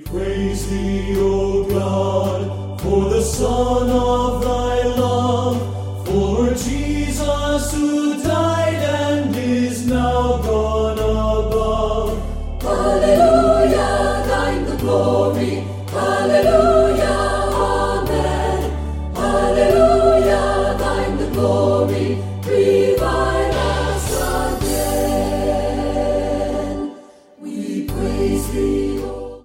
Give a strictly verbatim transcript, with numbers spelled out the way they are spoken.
Praise thee, O God, for the Son of thy love, for Jesus who died and is now gone above. Hallelujah, thine the glory. Hallelujah, amen. Hallelujah, thine the glory.